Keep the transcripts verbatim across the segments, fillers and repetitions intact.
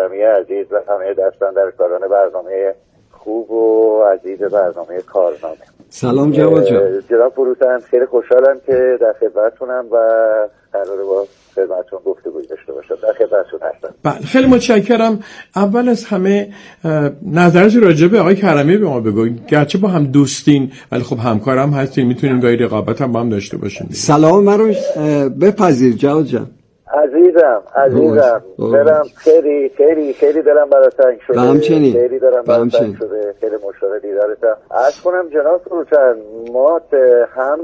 کرمی عزیز و همه دستاندرکاران برنامه خوب و عزیز برنامه کارنامه. سلام جواد جان. جناب فروتن، خیلی خوشحالم که در خدمتتونم و قراره با خدمتتون گفتگوی داشته باشم. در خدمتتون هستم. بله، خیلی متشکرم. اول از همه نظرت راجع به آقای کرمی به ما بگوید. گرچه با هم دوستین ولی خب همکارم هستین، میتونیم گاهی رقابت هم با هم داشته باشیم. سلام من رو بپذیر جواد جان. عزیزم عزیزم دلم خیلی خیلی خیلی دلم برات تنگ شده. همچنین. خیلی دلم برات تنگ شده. خیلی مشتاق دیدارتم. عرض کنم جناب فروتن، ما هم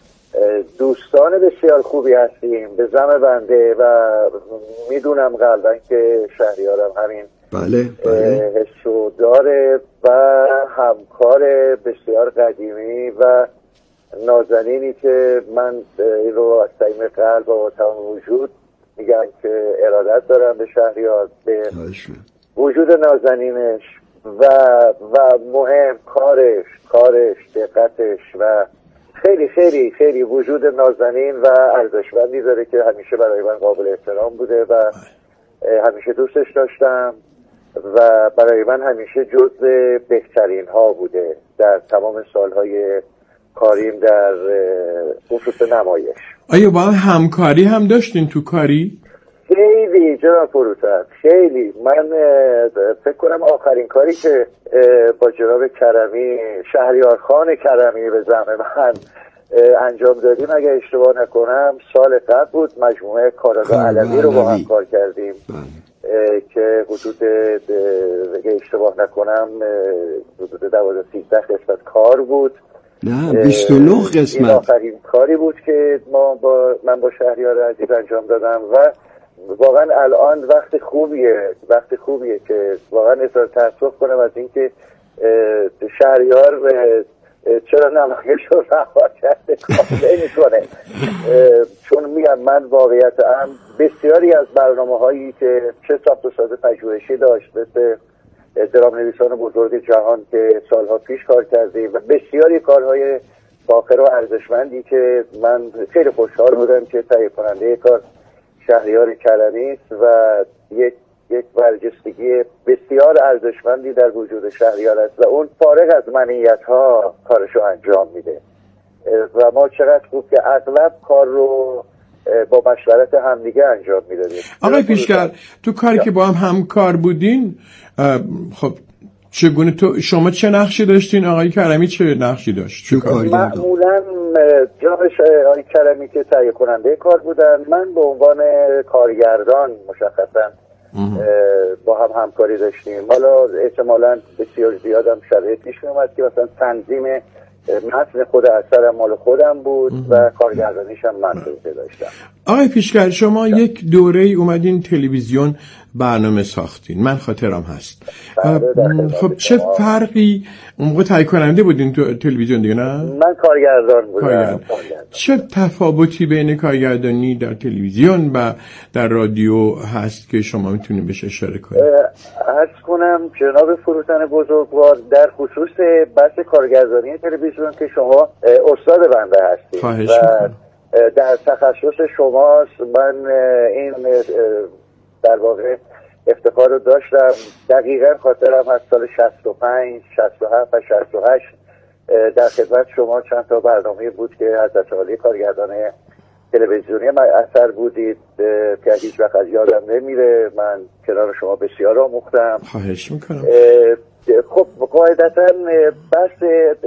دوستان بسیار خوبی هستیم به زم بنده و میدونم قلبا که شهریارم همین بله بله حسو داره و همکار بسیار قدیمی و نازنینی که من این رو از صمیم قلب و تمام وجود میگم که ارادت دارم به شهریار، به وجود نازنینش و و مهم کارش کارش دقتش و خیلی خیلی خیلی وجود نازنین و ارزشمندی داره که همیشه برای من قابل احترام بوده و همیشه دوستش داشتم و برای من همیشه جزء بهترین ها بوده در تمام سالهای کاریم در خصوص نمایش. آیا با هم همکاری هم داشتین تو کاری؟ خیلی جناب فروتن، خیلی. من فکر کنم آخرین کاری که با جناب کرمی، شهریار خان کرمی به زعم من انجام دادیم اگه اشتباه نکنم سال قبل بود، مجموعه کارگاه علوی رو با هم کار کردیم که حدود اگه اشتباه نکنم حدود دوازده سیزده قسمت کار بود. نه بیست و نه قسمت. این آخرین کاری بود که ما با من با شهریار عزیز انجام دادم و واقعا الان وقت خوبیه وقت خوبیه که واقعا اظهار تأسف کنم از اینکه شهریار چرا نمایش رو رها کرده کامل میکنه، چون میگم من واقعیتاً بسیاری از برنامه هایی که چه ساخت و ساز پژوهشی داشت مثل درام نویسان بزرگ جهان که سالها پیش کار کردیم و بسیاری کارهای فاخر و ارزشمندی که من خیلی خوشحال بودم که تهیه کننده کار شهریار کرمی است و یک یک برجستگی بسیار ارزشمندی در وجود شهریار است و اون فارغ از منیت ها کارشو انجام میده و ما چقدر خوب که اغلب کار رو با مشورت همدیگه انجام میدادیم. آقای پیشگر، تو کاری که با هم همکار بودین خب چگونه تو شما چه نقشی داشتین، آقای کرمی چه نقشی داشت؟ معمولا جناب آقای کرمی که تهیه کننده کار بودن، من به عنوان کارگردان مشخصا با هم همکاری داشتیم. حالا احتمالاً بسیار زیادم شرایط پیش میومد که مثلا تنظیم متن خود اثر مال خودم بود و کارگردانیش هم من داشتم. آقای پیشگر، شما یک دوره ای اومدین تلویزیون برنامه ساختین، من خاطرم هست. خب چه فرقی اون موقع تهیه کننده بودین تو تلویزیون دیگه نه؟ من کارگردان بودم. کارگردان. چه تفاوتی بین کارگردانی در تلویزیون و در رادیو هست که شما میتونید بهش اشاره کنید؟ عرض کنم جناب فروتن بزرگوار، در خصوص بحث کارگردانی تلویزیون که شما استاد بنده هستید خواهش و در تخصص شماست، من این در واقع افتخار رو داشتم. دقیقا خاطرم از سال شصت و پنج، شصت و هفت و شصت و هشت در خدمت شما چند تا برنامه بود که حضرت عالی کارگردان تلویزیونی اثر بودید که هیچ وقت از یادم نمیره. من کنار شما بسیار آموختم. خواهش میکنم. خب قاعدتا بحث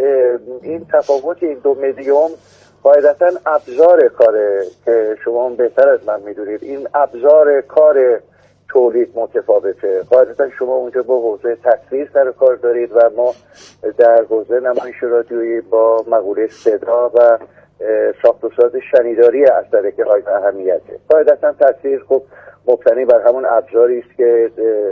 این تفاوت این دو مدیوم قاعدتا ابزار کاره که شما بهتر از من میدونید. این ابزار کار تولید متفاوته. قاعدتا شما اونجا با حوزه تصویر سر کار دارید و ما در حوزه نمایش رادیویی با مقوله صدا و ساخت و ساز شنیداری اثر که های اهمیته. قاعدتا تصویر خب مبتنی بر همون ابزاری است که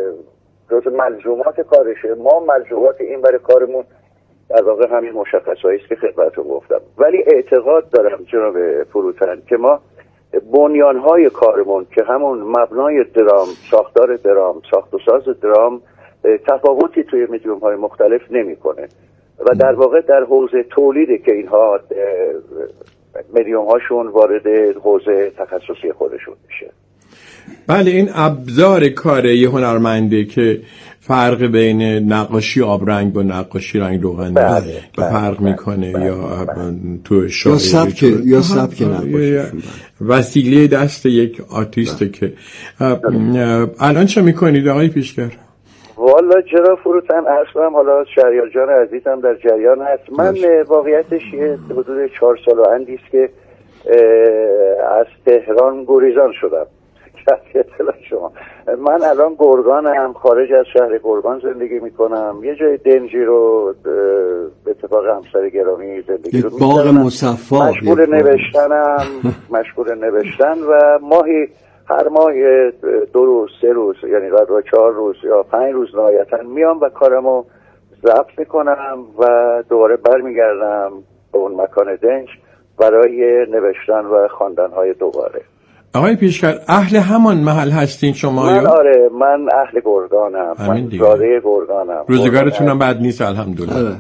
جز ملزومات کارشه. ما ملزومات این برای کارمون در واقع همین مشخصایی است که خدمتتون گفتم. ولی اعتقاد دارم جناب فروتن که ما بنیانهای کارمون که همون مبنای درام، ساختار درام، ساخت و ساز درام تفاوتی توی مدیوم های مختلف نمیکنه و در واقع در حوزه تولیده که اینها مدیوم هاشون وارد حوزه تخصصی خودشون میشه. بله، این ابزار کار یه هنرمنده که فرق بین نقاشی آبرنگ با نقاشی رنگ روغنی فرق میکنه یا تو شاعری یا سبک یا سبک نقاشی وسیله دست یک آرتیسته که الان چه میکنید آقای پیشگر؟ والا جناب فروتن اصلا حالا شهریار جان عزیزم در جریان هست. من واقعیتش یه حدود چهار سال و اندی است که از تهران گریزان شدم. شما من الان گرگانم، خارج از شهر گرگان زندگی میکنم، یه جای دنجی رو به اتفاق همسر گرامی زندگی رو باغ مصفا، مشغول نوشتنم مشغول نوشتن و ماهی هر ماه دو روز سه روز یعنی قدر چهار روز یا پنج روز نهایتا میام و کارمو ضبط میکنم و دوباره برمیگردم به اون مکان دنج برای نوشتن و خواندن‌های دوباره. آقای پیشگر اهل همان محل هستین شما؟ من آره، من اهل گرگانم، من زاده گرگانم. روزگارتونم بد نیست الحمدلله.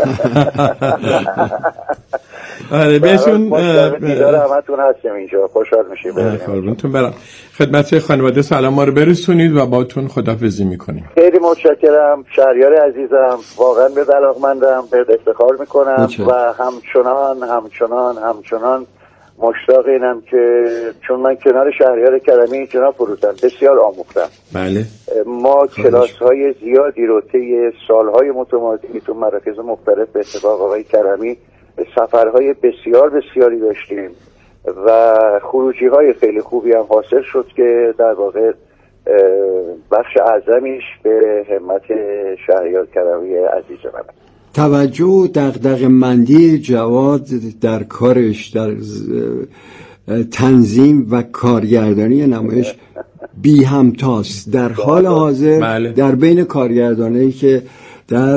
آره بهشون دیدار همتون هستیم اینجا، خوشحال میشیم. قربونتون برم. خدمت خانواده سلام ما رو برسونید و باتون خداحافظی میکنیم. خیلی متشکرم شهریار عزیزم، واقعا به علاقه‌مندم، به افتخار میکنم و همچنان همچنان همچنان مشتاق اینم که چون من کنار شهریار کرمی جناب فروتن بسیار آموختم. بله. ما کلاس های زیادی رو طی سالهای متمادی تو مراکز مختلف به اتفاق آقای کرمی سفرهای بسیار بسیاری داشتیم و خروجی های خیلی خوبی هم حاصل شد که در واقع بخش اعظمیش به همت شهریار کرمی عزیز من. توجه و دغدغه‌مندی جواد در کارش، در تنظیم و کارگردانی نمایش بی همتاست در حال حاضر. بله. در بین کارگردانایی که در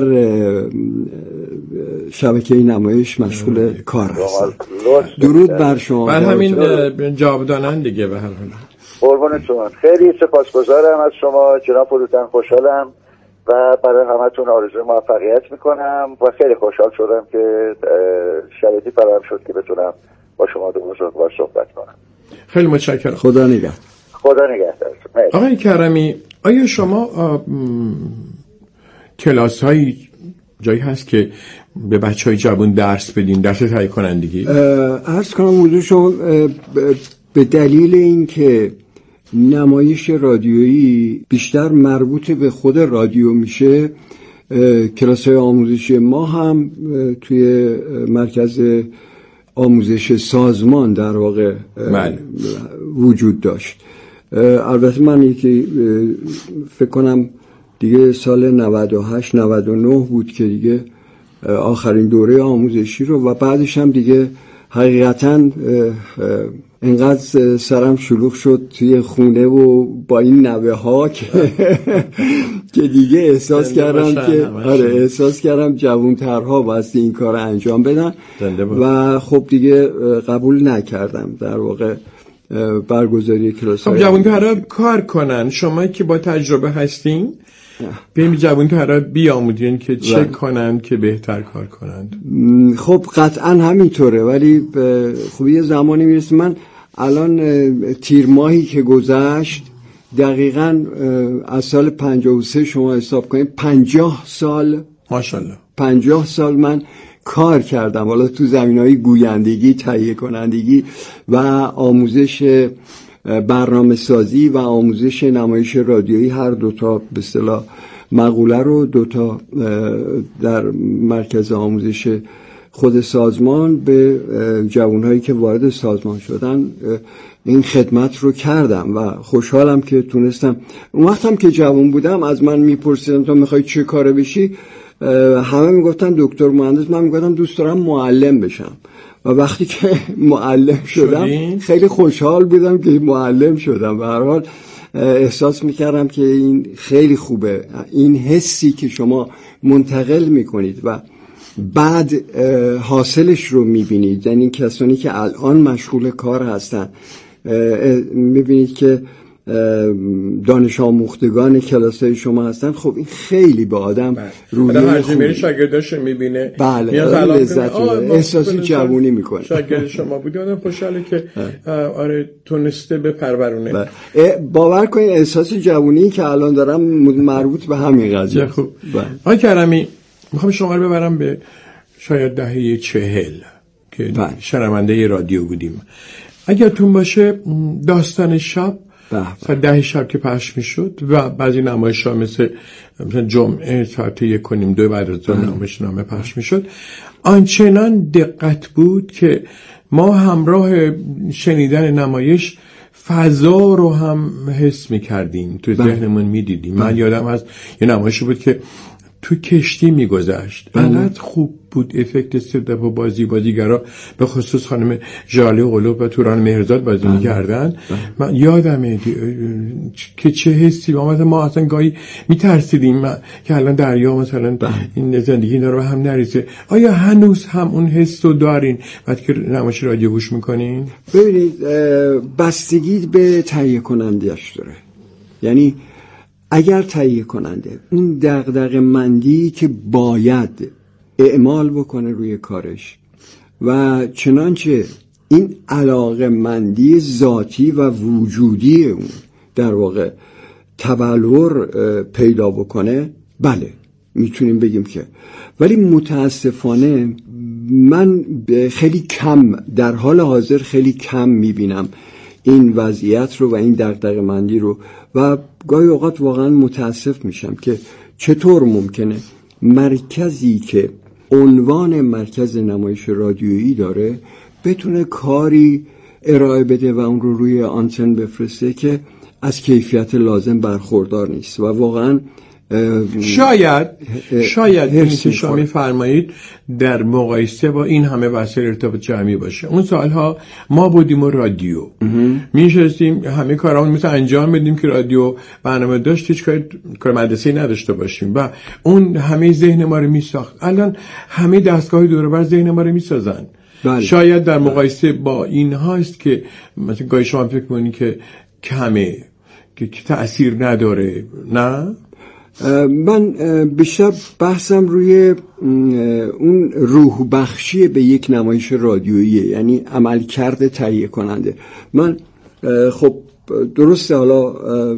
شبکه نمایش مشغول کار هستن. درود بر شما. بر همین جاودانن دیگه. به هر حال قربونتون، خیلی سپاسگزارم از شما جناب فروتن، خوشحالم و برای همتون آرزوی موفقیت میکنم و خیلی خوشحال شدم که شرایطی فراهم شد که بتونم با شما دو بزرگوار صحبت کنم. خیلی متشکرم. خدا نگهدار. خدا نگهدار. آقای کرمی، آیا شما کلاس های جایی هست که به بچه های جوان درس بدین، درس تهیه کنندگی؟ عرض کنم موضوع شما به دلیل این که نمایش رادیویی بیشتر مربوط به خود رادیو میشه، کلاس‌های آموزشی ما هم توی مرکز آموزش سازمان در واقع بله. وجود داشت. البته من یکی فکر کنم دیگه سال نود و هشت نود و نه بود که دیگه آخرین دوره آموزشی رو و بعدش هم دیگه حقیقتاً اینقدر سرم شلوغ شد توی خونه و با این نوه ها که که دیگه احساس کردم که آره احساس کردم جوانترها واسه این کار انجام بدن و خب دیگه قبول نکردم در واقع برگزاری کلاس. خب جوانترها کار کنن، شما که با تجربه هستین بهم جوانترها بیاموزین که چه کنن که بهتر کار کنند. خب قطعا همینطوره، ولی خب یه زمانی میرسه. من الان تیر ماهی که گذشت دقیقاً از سال پنجاه و سه شما حساب کنید پنجاه سال ماشاءالله پنجاه سال من کار کردم، حالا تو زمینه‌های گویندگی، تهیه کنندگی و آموزش برنامه سازی و آموزش نمایش رادیویی. هر دوتا به اصطلاح مقوله رو دوتا در مرکز آموزش خود سازمان به جوانهایی که وارد سازمان شدن این خدمت رو کردم و خوشحالم که تونستم. اون وقتم که جوان بودم از من میپرسیدن تو میخوای چه کاره بشی، همه میگفتن دکتر مهندس، من میگفتم دوست دارم معلم بشم و وقتی که معلم شدم شدین؟ خیلی خوشحال بودم که معلم شدم. به هر حال احساس میکردم که این خیلی خوبه، این حسی که شما منتقل میکنید و بعد حاصلش رو میبینید، یعنی کسانی که الان مشغول کار هستن میبینید که دانش آموختگان کلاس‌های شما هستن، خب این خیلی به آدم روحیه خوبی میره، شاگرداش میبینه، بله لذت میبره، احساسی جوونی میکنه. شاگرد شما بودی، آدم خوشحاله که آره تونسته به پرورونه. باور کنید احساسی جوونی که الان دارم مربوط به همین قضیه. خوب. آقای کرمی، میخوام شما رو ببرم به شاید دهه چهل که شنونده رادیو بودیم. اگر تون باشه داستان شب ساعت ده شب که پخش میشد و بعضی نمایش‌ها مثل مثلا جمعه ساعت یک و نیم دو بعد از ظهر نمایشنامه پخش میشد، آنچنان دقت بود که ما همراه شنیدن نمایش فضا رو هم حس میکردیم، تو ذهنمون میدیدیم. من یادم از یه نمایشی بود که تو کشتی میگذشت، انقدر خوب بود افکت صدا و بازی بازیگرا به خصوص خانم ژاله قلوب و توران مهرزاد بازی می‌کردن. من یادمه که چه حسی با ما اصلا گاهی میترسیدیم که الان دریا مثلا این زندگی اینا رو هم نریزه. آیا هنوز هم اون حس رو دارین وقتی که نمایش رادیو گوش میکنین؟ ببینید بستگی به تهیه کننده‌اش داره. یعنی اگر تهیه کننده اون دغدغه مندی که باید اعمال بکنه روی کارش و چنانچه این علاقه مندی ذاتی و وجودی اون در واقع تبلور پیدا بکنه، بله میتونیم بگیم که. ولی متاسفانه من خیلی کم در حال حاضر خیلی کم میبینم این وضعیت رو و این دغدغه مندی رو و گاهی اوقات واقعا متاسف میشم که چطور ممکنه مرکزی که عنوان مرکز نمایش رادیویی داره بتونه کاری ارائه بده و اون رو روی آنتن بفرسته که از کیفیت لازم برخوردار نیست. و واقعا شاید شاید این که شما می‌فرمایید در مقایسه با این همه وسایل ارتباط جمعی باشه. اون سالها ما بودیم و رادیو می‌شستیم همه کارامون مثل انجام بدیم که رادیو برنامه داشت، هیچ کار کار مدرسه‌ای نداشته باشیم و اون همه ذهن ما رو می‌ساخت. الان همه دستگاه دور و بر ذهن ما رو می‌سازن. بله. شاید در مقایسه با این هاست که مثلا گاهی شما فکر کنید که کمه، که تأثیر نداره. نه، من بیشتر بحثم روی اون روح بخشی به یک نمایش رادیویی، یعنی عملکرد تهیه کننده. من خب درسته حالا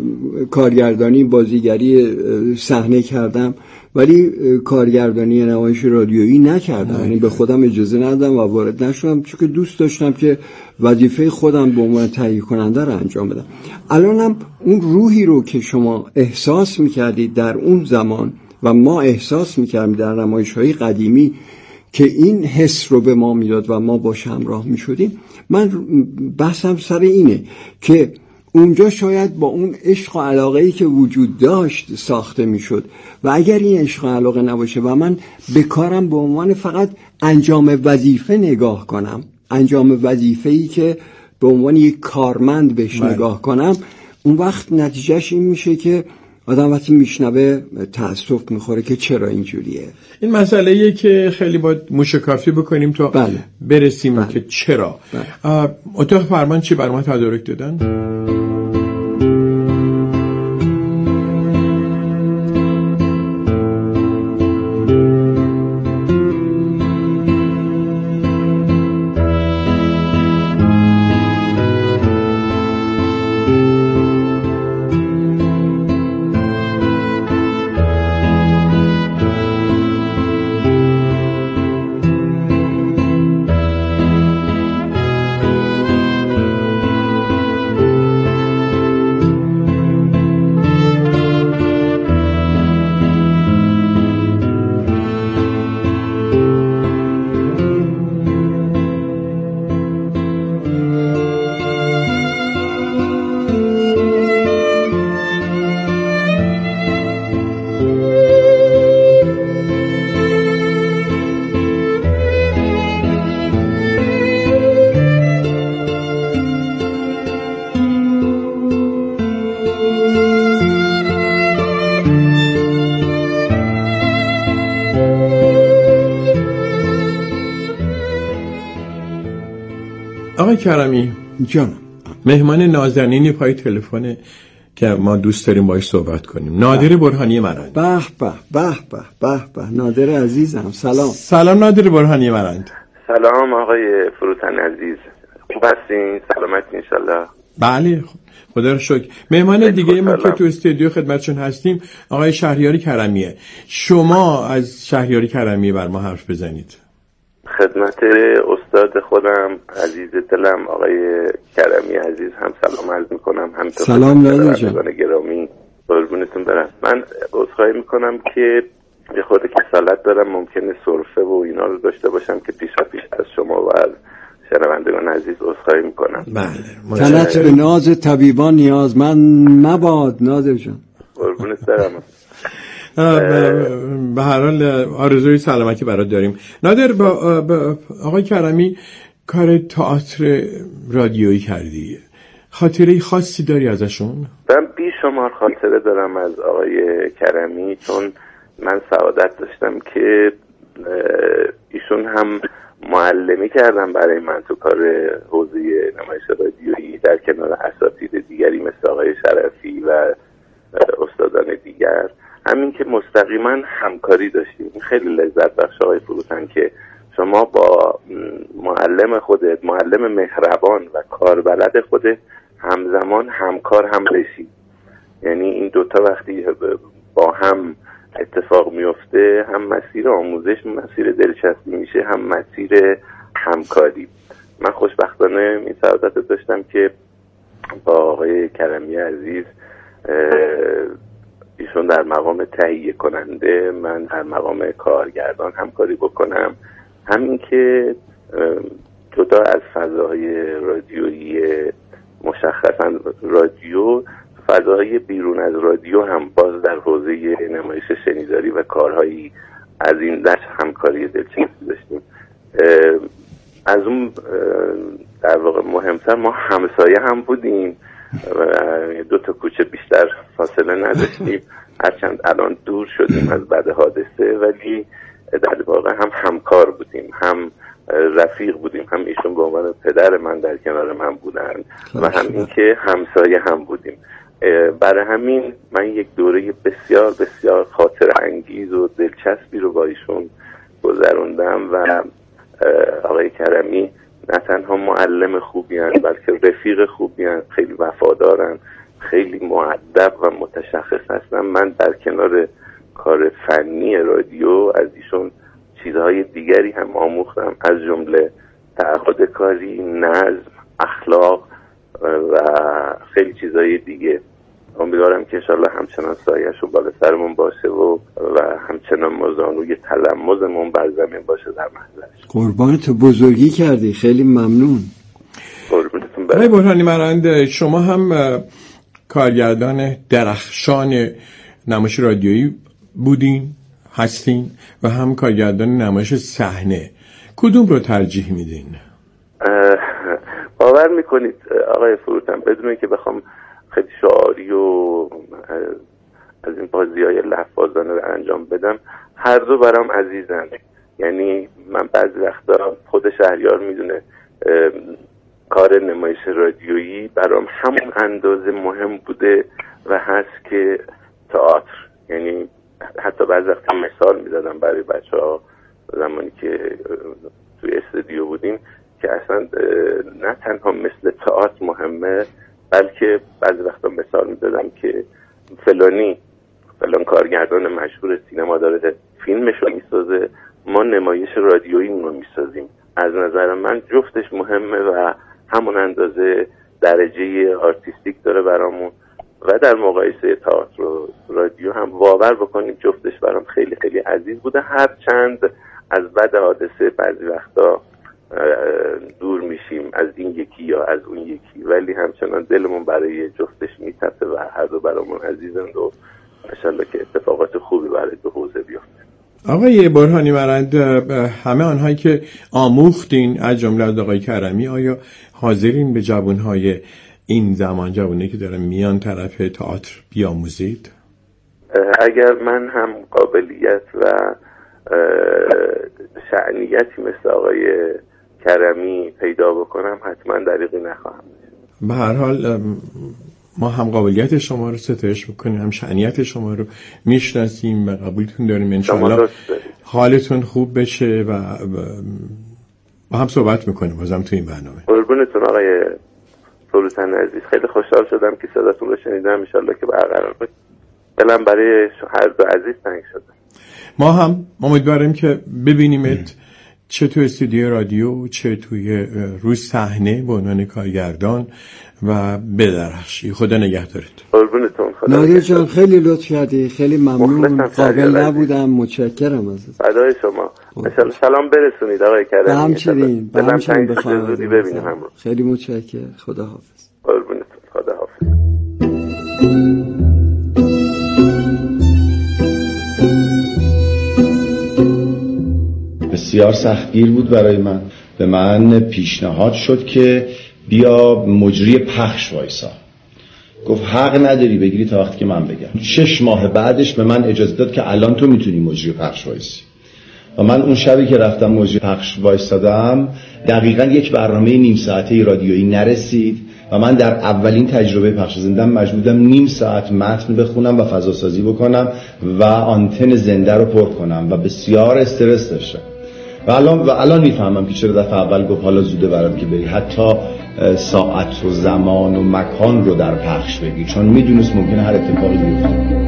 کارگردانی بازیگری صحنه کردم ولی کارگردانی نمایش رادیویی نکردم، یعنی به خودم اجازه ندادم و وارد نشدم چون که دوست داشتم که وظیفه خودم به عنوان تهیه کننده رو انجام بدم. الانم اون روحی رو که شما احساس میکردید در اون زمان و ما احساس میکردیم در نمایش‌های قدیمی که این حس رو به ما میداد و ما باش همراه میشدیم، من بحثم سر اینه که اونجا شاید با اون عشق و علاقه‌ای که وجود داشت ساخته میشد و اگر این عشق و علاقه نباشه و من به کارم به عنوان فقط انجام وظیفه نگاه کنم، انجام وظیفه‌ای که به عنوان یک کارمند بهش نگاه کنم، اون وقت نتیجهش این میشه که آدم وقتی میشنوه تأسف میخوره که چرا اینجوریه. این مسئله‌ایه که خیلی باید موشکافی بکنیم تا بله. برسیم بله. که چرا. بله. اتاق فرمان چی برای ما تدارک دادن؟ آقای کرمی جانم، مهمان نازنینی پای تلفن که ما دوست داریم باهاش صحبت کنیم. نادر برهانی مرند. به به به به به به نادر عزیزم، سلام. سلام نادر برهانی مرند. سلام آقای فروتن عزیز، خوب هستین؟ سلامتی انشالله؟ بله خدا رو شکر. مهمان دیگه ما که تو استودیو خدمتشون هستیم آقای شهریار کرمیه. شما از شهریار کرمیه بر ما حرف بزنید. خدمت استاد خودم عزیز دلم آقای کرمی عزیز هم سلام عرض میکنم. هم سلام نادر جان. گرامی قربونتون برم. من عذرخواهی میکنم که یه خود کسالت دارم، ممکنه سرفه و اینا رو داشته باشم که پیش پیش از شما و از شنوندگان عزیز عذرخواهی میکنم. بله تنت به ناز طبیبان نیازمند مباد نادر جان. قربونت برم. به هر حال آرزوی سلامتی برات داریم. نادر با, با آقای کرمی کار تئاتر رادیویی کردی، خاطره خاصی داری ازشون؟ من بیشمار خاطره دارم از آقای کرمی، چون من سعادت داشتم که ایشون هم معلمی کردم برای من تو کار حوزه نمایش رادیویی در کنار اساتید دیگری مثل آقای شرفی و استادان دیگر. همین که مستقیما همکاری داشتیم. خیلی لذت بخش آقای فروتن که شما با معلم خودت، معلم مهربان و کاربلد خودت همزمان همکار هم بشید. یعنی این دوتا وقتی با هم اتفاق میفته، هم مسیر آموزش مسیر دلچسبی میشه، هم مسیر همکاری. من خوشبختانه این سعادت داشتم که با آقای کرمی عزیز ایشون در مقام تهیه کننده، من در مقام کارگردان همکاری بکنم. همین که جدا از فضای رادیویی مشخصا رادیو، فضای بیرون از رادیو هم باز در حوزه نمایش شنیداری و کارهایی از این دست همکاری دلچسبی داشتیم. از اون در واقع مهمتر ما همسایه هم بودیم و دو تا کوچه بیشتر فاصله نداشتیم، هرچند الان دور شدیم از بعد حادثه، ولی در واقع هم همکار بودیم، هم رفیق بودیم. هم ایشون به عنوان پدر من در کنار من بودند و هم این که همسایه هم بودیم. برای همین من یک دوره بسیار بسیار خاطر انگیز و دلچسبی رو با ایشون گذروندم و آقای کرمی نه تنها معلم خوبی هستند بلکه رفیق خوبی هستند، خیلی وفادارن، خیلی مؤدب و متشخص هستن. من در کنار کار فنی رادیو از ایشون چیزهای دیگری هم آموختم، از جمله تعهد کاری، نظم، اخلاق و خیلی چیزهای دیگه. امیدوارم که انشالله همچنان سایه‌شو بالا سرمون باشه و و همچنان مزانوی تلمذمون بر زمین باشه در محضرش. قربانت بزرگی کردی، خیلی ممنون. قربونتون برم. آقای برهانی مرند، شما هم کارگردان درخشان نمایش رادیویی بودین، هستین و هم کارگردان نمایش صحنه. کدوم رو ترجیح میدین؟ باور میکنید آقای فروتن، بدون که بخوام خیلی شعاری و از این بازی‌های لفظانه رو انجام بدم، هر دو برام عزیزن. یعنی من بعضی وقتا، خود شهریار میدونه، کار نمایش رادیویی برام همون اندازه مهم بوده و هست که تئاتر. یعنی حتی بعضی وقتا مثال میدادم برای بچه‌ها زمانی که توی استودیو بودیم که اصلا نه تنها مثل تئاتر مهمه، بلکه بعضی وقتا مثال میدادم که فلانی فلان کارگردان مشهور سینما داره فیلمش رو میسازه، ما نمایش رادیویی رو میسازیم. از نظر من جفتش مهمه و همون اندازه درجه آرتیستیک داره برامون و در مقایسه تئاتر و رادیو هم باور بکنید جفتش برام خیلی خیلی عزیز بوده. هر چند از بعد حادثه بعضی وقتا دور میشیم از این یکی یا از اون یکی، ولی همچنان دلمون برای جفتش میتپه و هر دو برامون عزیزند و انشالله که اتفاقات خوبی برای دو حوزه بیفته. آقای برهانی مرند، همه آنهایی که آموختین از جمله از آقای کرمی، آیا حاضرین به جوانهای این زمان، جوانی که دارن میان طرف تئاتر بیاموزید؟ اگر من هم قابلیت و شأنیتی مثل آقای کرمی پیدا بکنم حتما دریغی نخواهم. به هر حال ما هم قابلیت شما رو ستایش میکنیم، هم شأنیت شما رو میشناسیم و قبولتون داریم. انشاءالله حالتون خوب بشه و با هم صحبت میکنیم بازم تو این برنامه. قربونتون آقای فروتن عزیز، خیلی خوشحال شدم که صداتون رو شنیدم. انشاءالله که برقرار باشه. دلم برای هر دو عزیز تنگ شده. ما هم امیدواریم که ببینیمت چه تو استودیو رادیو چه توی روی صحنه به عنوان کارگردان و بدرخشی. خدا نگهدارت. قربونتون. خدا نادر جان خیلی لطف کردی، خیلی ممنون. قابل نبودم، متشکرم ازت. فدای شما. ان سلام برسونید آقای کریمی. همچنین دلم تنگ شده زودی ببینیم هم رو. خیلی متشکرم. خدا حافظ. قربونتون. خدا حافظ. بسیار سختگیر بود برای من. به من پیشنهاد شد که بیا مجری پخش وایسا. گفت حق نداری بگیری تا وقتی که من بگم. شش ماه بعدش به من اجازه داد که الان تو میتونی مجری پخش وایسی. و من اون شبی که رفتم مجری پخش وایسادم دقیقاً یک برنامه نیم ساعته رادیویی نرسید و من در اولین تجربه پخش زندم مجبورم نیم ساعت متن بخونم و فضا سازی بکنم و آنتن زنده رو پر کنم و بسیار استرس داشتم. و الان و الان میفهمم که چرا دفعه اول گفت حالا زوده برات که بری حتی ساعت و زمان و مکان رو در پخش بگی، چون میدونست ممکنه هر اتفاقی بیفته.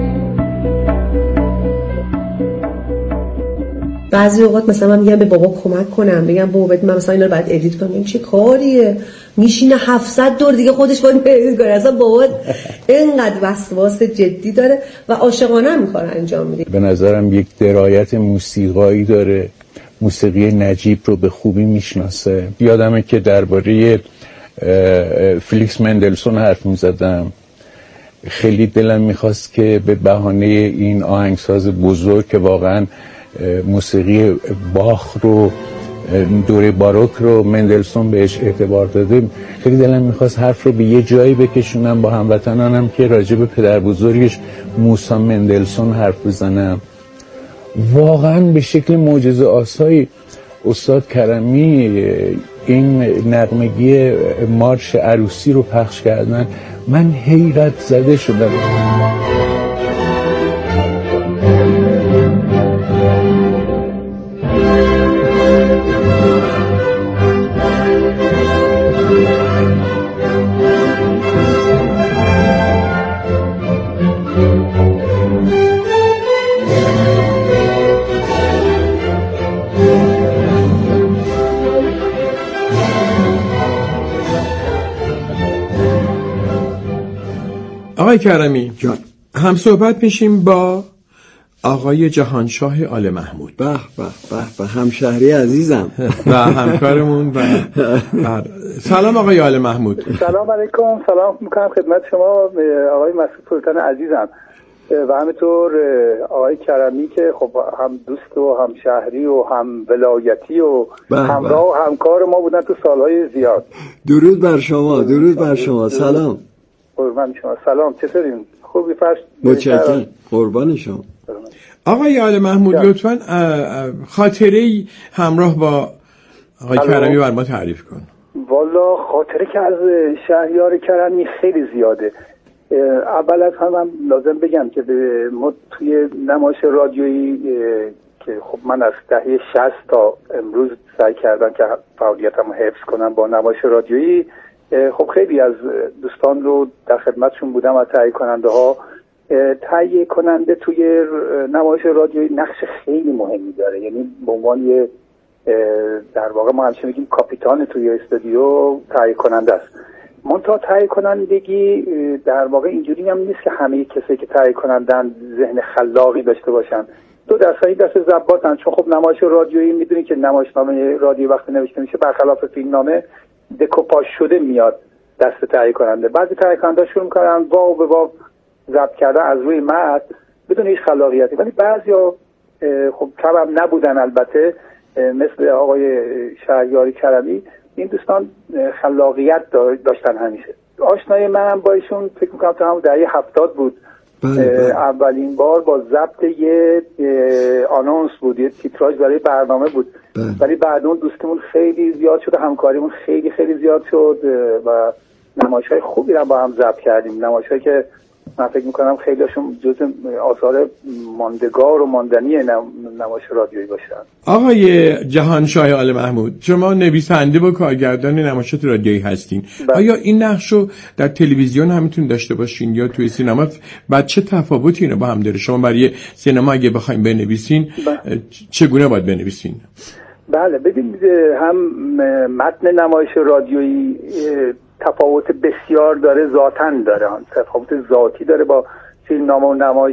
بعضی اوقات مثلا من میگم به بابا کمک کنم، میگم بابا من مثلا اینا رو بعد ادیت کنم. چه کاریه؟ میشینه هفتصد دور دیگه خودش باید ادیت کنه. اصلا بابا اینقدر وسواس جدی داره و عاشقانه هم کار انجام میده. به نظرم یک درایت موسیقایی داره، موسیقی نجیب رو به خوبی میشناسه. یادمه که درباره فلیکس مندلسون حرف میزدم، خیلی دلم میخواست که به بهانه این آهنگساز بزرگ که واقعا موسیقی باخ رو دوره باروک رو مندلسون بهش اعتبار داده، خیلی دلم میخواست حرف رو به یه جایی بکشونم با هموطنانم که راجع به پدر بزرگش موسی مندلسون حرف بزنم. واقعا به شکل معجزه آسایی استاد کرمی این نغمگی مارش عروسی رو پخش کردن. من حیرت زده شدم. آقای کرمی جان، هم صحبت میشیم با آقای جهانشاه آل محمود. به به به به همشهری عزیزم و همکارمون. و سلام آقای آل محمود. سلام علیکم. سلام میکنم خدمت شما آقای مسعود سلطان عزیزم و همینطور آقای کرمی که خب هم دوست و هم شهری و هم ولایتی و همراه و همکار ما بودن تو سالهای زیاد. درود بر شما. درود بر شما. سلام. قربان شما. سلام، چطورین؟ خوبی فرش؟ متشکرم. قربان شما. آقای آل محمود لطفاً خاطره‌ای همراه با آقای کرمی بر ما تعریف کن. والا خاطره که از شهریار کرمی خیلی زیاده. اول از همه هم لازم بگم که ما توی نمایش رادیویی که خب من از دهه شصت تا امروز سعی کردم که فعالیتمو حفظ کنم با نمایش رادیویی، خب خیلی از دوستان رو در خدمتشون بودم و تهیه کننده ها. تهیه کننده توی نمایش رادیویی نقش خیلی مهمی داره، یعنی به عنوان یه در واقع ما همیشه میگیم کاپیتان توی استودیو تهیه کننده است. منتها تهیه کنندگی در واقع اینجوری هم نیست که همه کسایی که تهیه کنندن ذهن خلاقی داشته باشن. دو دسته دست ضباطن، چون خب نمایش رادیویی میدونی که نمایشنامه رادیو وقتی نوشته میشه برخلاف فیلمنامه دکوپاژ شده میاد دست تهیه کننده. بعضی تهیه کننده شروع میکنن واو به واو ضبط کردن از روی متن بدون هیچ خلاقیتی، ولی بعضیا خب کم هم نبودن البته مثل آقای شهریار کرمی. این دوستان خلاقیت داشتن همیشه. آشنای من با ایشون فکر میکنم تا همون دهه هفتاد بود. بله بله. اولین بار با ضبط یه آنونس بود، یه تیتراژ برای برنامه بود. بله. ولی بعد اون دوستمون خیلی زیاد شد، همکاریمون خیلی خیلی زیاد شد و نمایش‌های خوبی رو با هم ضبط کردیم، نمایش‌هایی که من فکر میکنم خیلی هاشون جز آثار ماندگار و ماندنی نمایش رادیویی باشن. آقای جهانشاه آل محمود، شما نویسنده و کارگردان نمایشات رادیویی هستین. بله. آیا این نقش رو در تلویزیون هم میتونید داشته باشین یا توی سینما؟ بعد چه تفاوتی اینو با هم داره؟ شما برای سینما اگه بخواید بنویسین بله. چگونه باید بنویسین؟ بله ببینید، هم متن نمایش رادیویی تفاوت بسیار داره، ذاتاً داره، تفاوت ذاتی داره با فیلمنامه و نمایش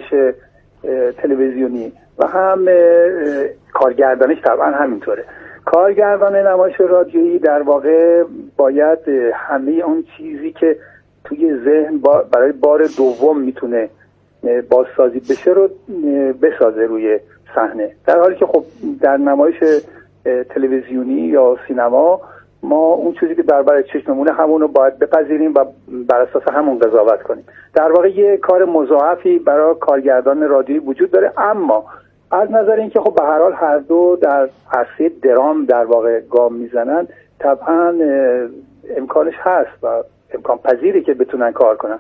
تلویزیونی، و هم کارگردانش طبعا همینطوره. کارگردان نمایش رادیویی در واقع باید همه اون چیزی که توی ذهن برای بار دوم میتونه بازسازی بشه رو بسازه روی صحنه، در حالی که خب در نمایش تلویزیونی یا سینما ما اون چیزی که در برای چشممونه همون رو باید بپذیریم و بر اساس همون قضاوت کنیم. در واقع یه کار مضاعفی برای کارگردان رادیویی وجود داره، اما از نظر اینکه خب به هر حال هر دو در عرصه درام در واقع گام میزنن، طبعا امکانش هست و امکان پذیری که بتونن کار کنن.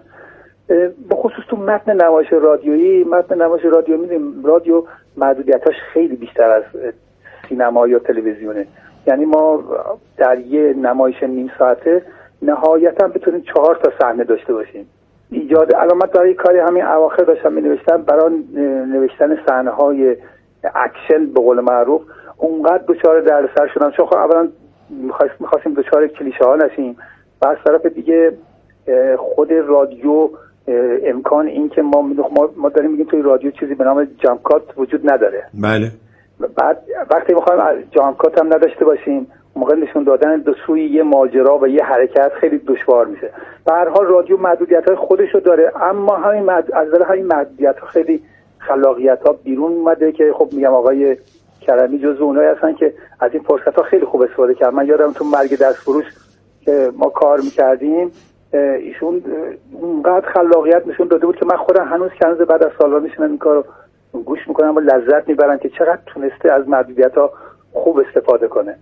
به خصوص تو متن نمایش رادیویی، متن نمایش رادیو میدونیم رادیو محدودیتاش خیلی بیشتر از سینما یا تلویزیونه. یعنی ما در یه نمایش نیم ساعته نهایتا بتونیم چهار تا صحنه داشته باشیم. ایجاد علامت برای کاری همین اواخر داشتم می نوشتم، برای نوشتن صحنه های اکشن به قول معروف اونقدر دچار دردسر شدم، چون خب اولا میخواستیم دچار کلیشه ها نشیم و از طرف دیگه خود رادیو امکان این که ما ما داریم میگیم توی رادیو چیزی به نام جامپ کات وجود نداره. بله. بعد وقتی میخوایم جامپ کات هم نداشته باشیم، موقع نشون دادن دو سوی یه ماجرا و یه حرکت خیلی دشوار میشه. به هر حال رادیو محدودیت‌های خودش رو داره، اما همین مد... از نظر همین محدودیت‌ها خیلی خلاقیت‌ها بیرون اومده که خب میگم آقای کرمی جزو اونایی هستن که از این فرصت‌ها خیلی خوب استفاده کردن. من یادم تو مرگ دستفروش که ما کار می‌کردیم، ایشون اونقدر خلاقیت نشون داده بود که من خودم هنوز کنز بعد از سال‌ها میشنم این کارو گوش میکنم و لذت میبرم که چقدر تونسته از محدودیت‌ها خوب استفاده کنه.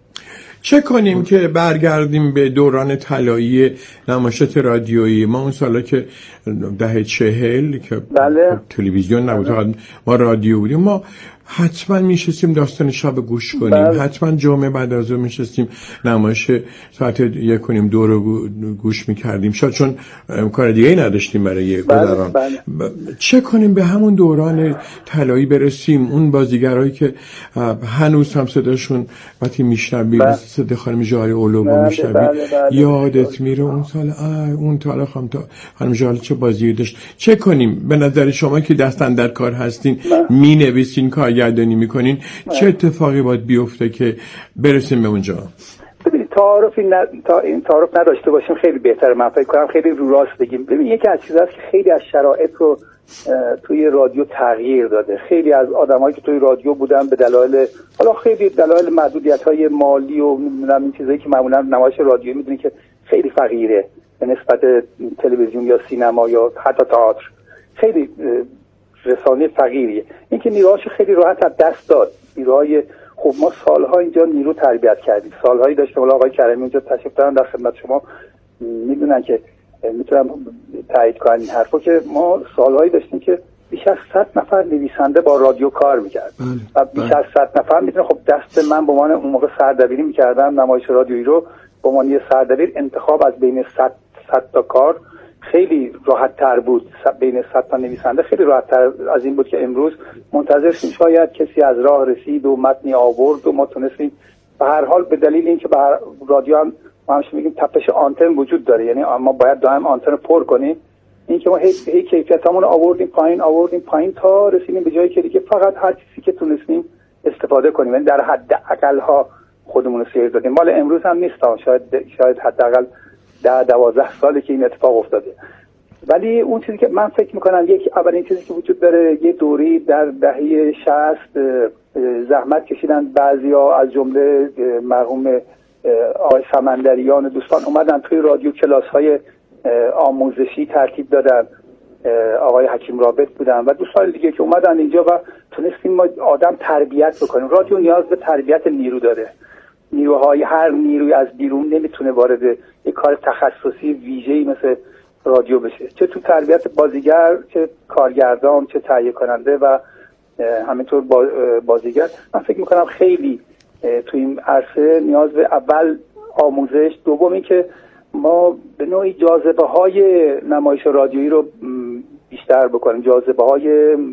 چه کنیم که برگردیم به دوران طلایی نمایشات رادیویی؟ ما اون سالا که دهه چهل که بله. تلویزیون نبود، بله. ما رادیو بودیم، ما حتما میشستیم داستان شب گوش کنیم، بله. حتما جمعه بعد از اون میشستیم نمایش ساعت یک کنیم دو رو گوش میکردیم، شاید چون کار دیگه ای نداشتیم برای گذران. بله. بله. چه کنیم به همون دوران طلایی برسیم؟ اون بازیگرایی که هنوز هم صداشون وقتی میشنویم بله. صدا خانم جاری اولوگو میشنویم، بله. بله. یادت میره اون سال اون تا خانم تا خانم جاری چه بازی داشت. چه کنیم به نظر شما که دستن در کار هستین، مینویسین، کارگردانی میکنین، چه اتفاقی باید بیفته که برسیم به اونجا؟ ببینید تعارفی ن... تا این تعارف نداشته باشیم خیلی بهتره. من فکر کنم خیلی رو راست بگیم. ببین یکی از چیزاست که خیلی از شرایط رو توی رادیو تغییر داده. خیلی از آدمایی که توی رادیو بودن به دلایل حالا خیلی دلایل محدودیت‌های مالی و نمیدونم این چیزایی که معمولا نمایش رادیویی میدونی که خیلی فقیره به نسبت تلویزیون یا سینما یا حتی تئاتر، خیلی رسانه فقیریه. این که نیروهاش خیلی راحت از دست داد. نیروهای خب ما سالها اینجا نیرو تربیت کردیم، سالهایی داشتیم. حالا آقای کرمی اینجا تشریف دارن در خدمت شما میدونن که میتونم تایید کنم این حرفو که ما سالهایی داشتیم که بیش از صد نفر نویسنده با رادیو کار میکرد و بیش از صد نفر میتونه خب دست من به عنوان اون موقع سردبیری میکردم نمایش رادیویی رو به عنوان یه سردبیر، انتخاب از بین صد صد تا کار خیلی راحت تر بود. بین صد تا نویسنده خیلی راحت تر از این بود که امروز منتظر شیم شاید کسی از راه رسید و متنی آورد و ما تونستیم. به هر حال به دلیل اینکه به رادیو هم ما همیشه میگیم تپش آنتن وجود داره، یعنی ما باید دائم آنتن رو پر کنیم. این که ما هی هی کیفیتمون رو آوردیم پایین آوردیم پایین تا رسیدیم به جایی که دیگه فقط هر چیزی که تونستیم استفاده کنیم، یعنی در حد اقل ها خودمون رو سیر دادیم. مال امروز هم نیست، شاید شاید حداقل ده دوازده ساله که این اتفاق افتاده. ولی اون چیزی که من فکر میکنم یک اولین چیزی که وجود داره، یه دوری در دهه شصت زحمت کشیدن بعضیا از جمله مرحوم آقای سمندریان و دوستان اومدن توی رادیو کلاس‌های آموزشی ترتیب دادن، آقای حکیم رابط بودن و دوستان دیگه که اومدن اینجا و تونستیم ما آدم تربیت بکنیم. رادیو نیاز به تربیت نیرو داره. نیروهای هر نیروی از بیرون نمیتونه وارد یک کار تخصصی ویژه‌ای مثل رادیو بشه، چه تو تربیت بازیگر، چه کارگردان، چه تهیه کننده و همینطور بازیگر. من فکر میکنم خیلی تو این عرصه نیاز به اول آموزش، دوم این که ما به نوعی جاذبه های نمایش رادیویی رو بیشتر بکنیم، جاذبه های